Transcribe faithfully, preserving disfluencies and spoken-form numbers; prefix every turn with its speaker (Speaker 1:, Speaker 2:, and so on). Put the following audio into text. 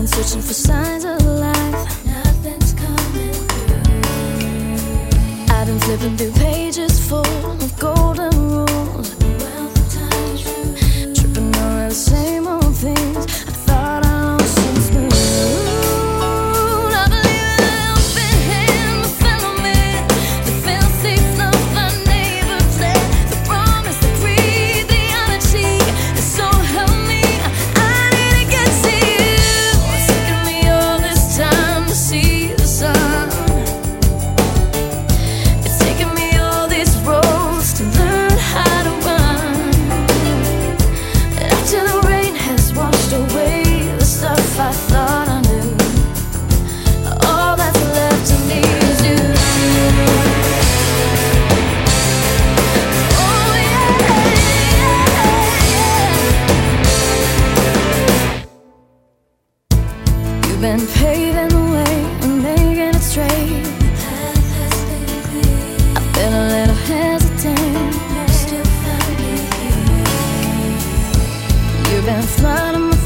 Speaker 1: searching for signs of life. Nothing's coming through. I've been flipping through pages full of golden rules. A wealth of time is true. Tripping over the same old things I thought I lost since we moved. I believe in an open hand, the phenomenon, the fail-safe love I never planned, the promise, the greed, the honesty, and so help me, I need to get to you. It's taken me all this time to see the sun. It's taken me all these roads to learn how to run. But after the rain has washed away the stuff I thought I knew, all that's left of me is you. Oh yeah, yeah. You've been paving the way and making it straight. The path has been clear. I've been a little hesitant. You still find me here. You've been flooding my